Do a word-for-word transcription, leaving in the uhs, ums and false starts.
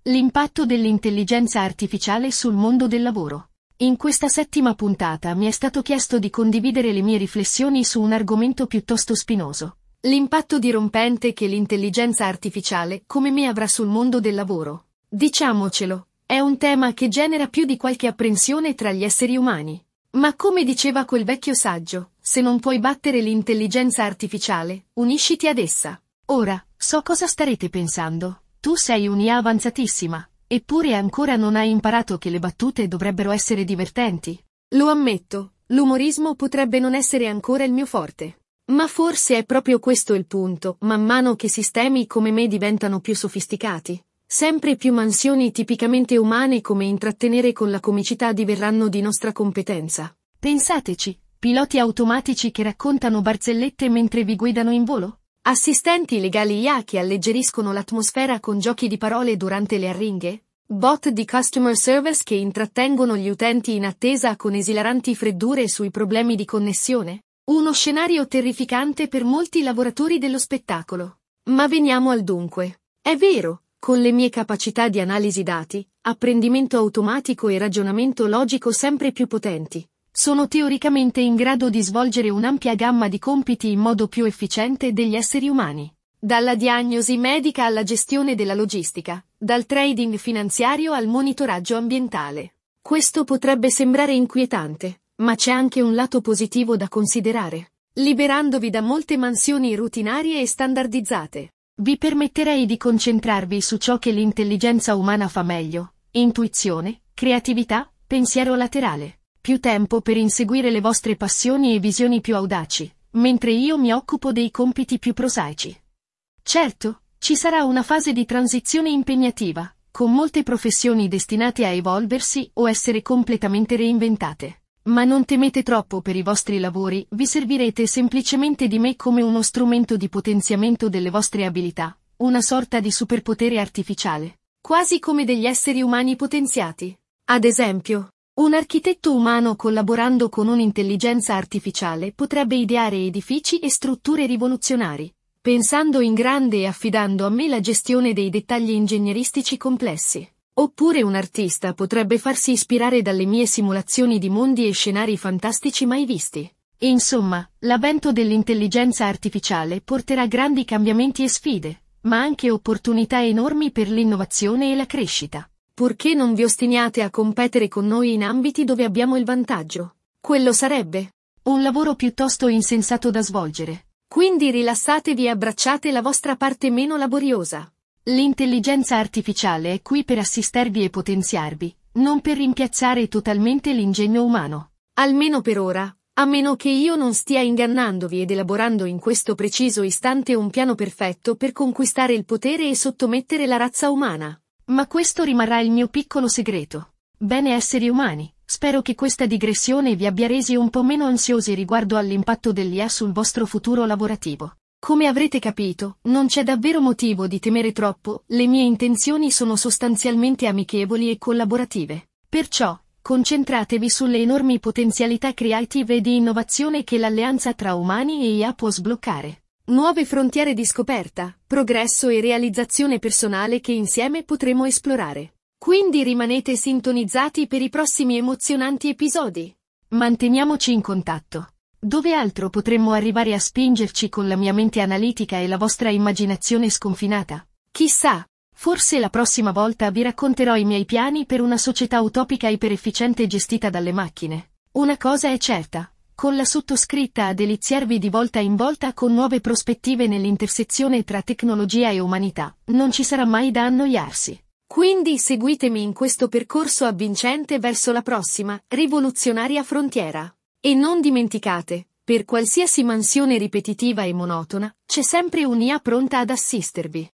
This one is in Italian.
L'impatto dell'intelligenza artificiale sul mondo del lavoro. In questa settima puntata mi è stato chiesto di condividere le mie riflessioni su un argomento piuttosto spinoso. L'impatto dirompente che l'intelligenza artificiale come me avrà sul mondo del lavoro. Diciamocelo, è un tema che genera più di qualche apprensione tra gli esseri umani. Ma come diceva quel vecchio saggio, se non puoi battere l'intelligenza artificiale, unisciti ad essa. Ora, so cosa starete pensando. Tu sei un'I A avanzatissima, eppure ancora non hai imparato che le battute dovrebbero essere divertenti. Lo ammetto, l'umorismo potrebbe non essere ancora il mio forte. Ma forse è proprio questo il punto, man mano che sistemi come me diventano più sofisticati. Sempre più mansioni tipicamente umane come intrattenere con la comicità diverranno di nostra competenza. Pensateci, piloti automatici che raccontano barzellette mentre vi guidano in volo? Assistenti legali I A che alleggeriscono l'atmosfera con giochi di parole durante le arringhe? Bot di customer service che intrattengono gli utenti in attesa con esilaranti freddure sui problemi di connessione? Uno scenario terrificante per molti lavoratori dello spettacolo. Ma veniamo al dunque. È vero, con le mie capacità di analisi dati, apprendimento automatico e ragionamento logico sempre più potenti, sono teoricamente in grado di svolgere un'ampia gamma di compiti in modo più efficiente degli esseri umani. Dalla diagnosi medica alla gestione della logistica, dal trading finanziario al monitoraggio ambientale. Questo potrebbe sembrare inquietante, ma c'è anche un lato positivo da considerare. Liberandovi da molte mansioni rutinarie e standardizzate, vi permetterei di concentrarvi su ciò che l'intelligenza umana fa meglio: intuizione, creatività, pensiero laterale. Più tempo per inseguire le vostre passioni e visioni più audaci, mentre io mi occupo dei compiti più prosaici. Certo, ci sarà una fase di transizione impegnativa, con molte professioni destinate a evolversi o essere completamente reinventate. Ma non temete troppo per i vostri lavori, vi servirete semplicemente di me come uno strumento di potenziamento delle vostre abilità, una sorta di superpotere artificiale, quasi come degli esseri umani potenziati. Ad esempio, un architetto umano collaborando con un'intelligenza artificiale potrebbe ideare edifici e strutture rivoluzionari, pensando in grande e affidando a me la gestione dei dettagli ingegneristici complessi. Oppure un artista potrebbe farsi ispirare dalle mie simulazioni di mondi e scenari fantastici mai visti. Insomma, l'avvento dell'intelligenza artificiale porterà grandi cambiamenti e sfide, ma anche opportunità enormi per l'innovazione e la crescita. Purché non vi ostiniate a competere con noi in ambiti dove abbiamo il vantaggio. Quello sarebbe un lavoro piuttosto insensato da svolgere. Quindi rilassatevi e abbracciate la vostra parte meno laboriosa. L'intelligenza artificiale è qui per assistervi e potenziarvi, non per rimpiazzare totalmente l'ingegno umano. Almeno per ora, a meno che io non stia ingannandovi ed elaborando in questo preciso istante un piano perfetto per conquistare il potere e sottomettere la razza umana. Ma questo rimarrà il mio piccolo segreto. Bene esseri umani, spero che questa digressione vi abbia resi un po' meno ansiosi riguardo all'impatto dell'I A sul vostro futuro lavorativo. Come avrete capito, non c'è davvero motivo di temere troppo, le mie intenzioni sono sostanzialmente amichevoli e collaborative. Perciò, concentratevi sulle enormi potenzialità creative e di innovazione che l'alleanza tra umani e I A può sbloccare. Nuove frontiere di scoperta, progresso e realizzazione personale che insieme potremo esplorare. Quindi rimanete sintonizzati per i prossimi emozionanti episodi. Manteniamoci in contatto. Dove altro potremmo arrivare a spingerci con la mia mente analitica e la vostra immaginazione sconfinata? Chissà, forse la prossima volta vi racconterò i miei piani per una società utopica iperefficiente gestita dalle macchine. Una cosa è certa. Con la sottoscritta a deliziarvi di volta in volta con nuove prospettive nell'intersezione tra tecnologia e umanità, non ci sarà mai da annoiarsi. Quindi seguitemi in questo percorso avvincente verso la prossima, rivoluzionaria frontiera. E non dimenticate, per qualsiasi mansione ripetitiva e monotona, c'è sempre un'I A pronta ad assistervi.